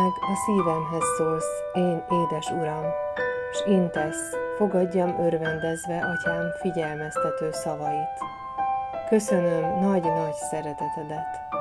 meg a szívemhez szólsz, én édes Uram, s intesz, fogadjam örvendezve, Atyám, figyelmeztető szavait. Köszönöm nagy-nagy szeretetedet.